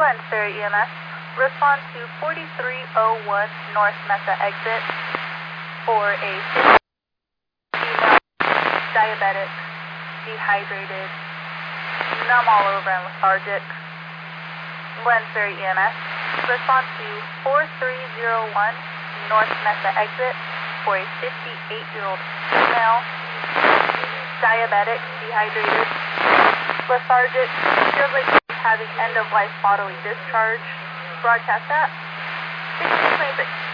Lansbury EMS, respond to 4301 North Mesa exit for a female, diabetic, dehydrated, numb all over and lethargic. Lansbury EMS, respond to 4301 North Mesa exit for a 58-year-old female, diabetic, dehydrated, lethargic, feels like she's having end-of-life bodily discharge. Broadcast at 1626.